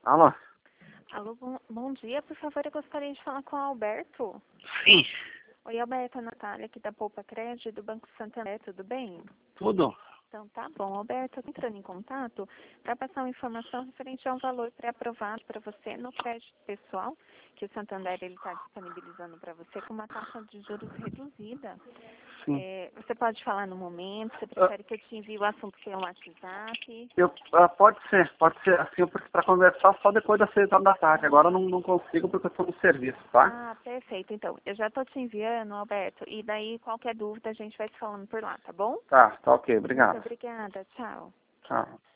Alô? Alô, bom dia. Por favor, eu gostaria de falar com o Alberto. Sim. Oi, Alberto, a Natália aqui da Poupa Crédito do Banco Santander, tudo bem? Tudo? Então tá bom. Alberto, eu tô entrando em contato para passar uma informação referente a um valor pré-aprovado para você no crédito pessoal, que o Santander está disponibilizando para você com uma taxa de juros reduzida. Sim. Você pode falar no momento, você prefere que eu te envie o assunto pelo WhatsApp? Pode ser assim, para conversar só depois das 6 horas da tarde. Agora eu não consigo porque eu estou no serviço, tá? Ah, perfeito. Então, eu já tô te enviando, Alberto, e daí qualquer dúvida a gente vai se falando por lá, tá bom? Tá ok, Muito obrigado. obrigada. Tchau. Tchau.